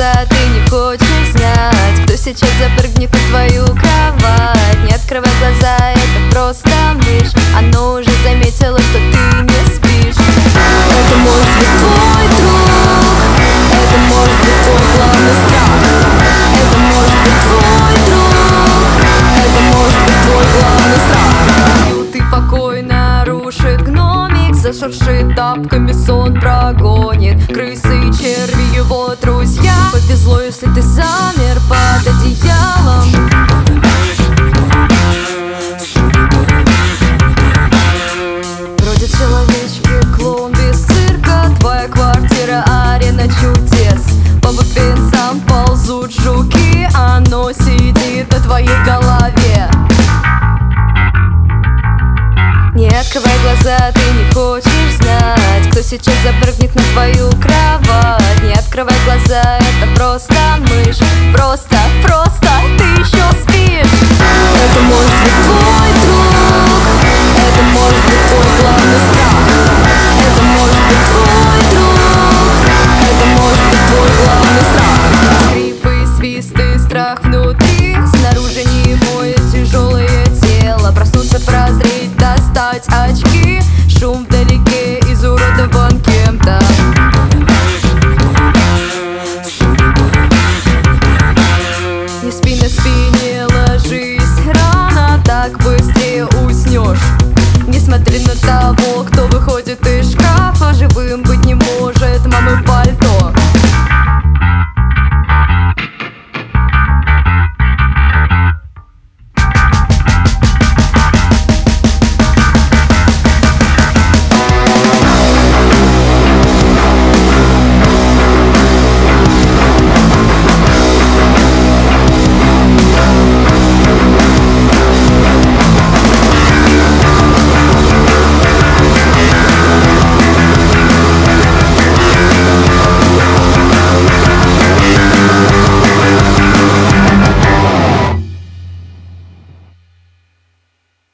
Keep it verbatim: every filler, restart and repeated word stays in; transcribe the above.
глаза, ты не хочешь знать, кто сейчас запрыгнет на твою кровать. Не открывай глаза, это просто мышь, оно уже заметило, что ты не спишь. Это может быть твой друг, это может быть твой главный страх. Это может быть твой друг, это может быть твой главный страх. Ты покой нарушит гномик, зашуршит тапками, сон прогонит крысы и черви его друзья. Повезло, если ты замер под одеялом. Вроде человечки, клоун без цирка, твоя квартира арена чудес. По бубенцам ползут жуки, оно сидит на твоей голове. Не открывай глаза, ты не хочешь знать, кто сейчас запрыгнет на твою кровать. Не открывай глаза, это просто мышь, просто, просто ты еще спишь. Это может быть твой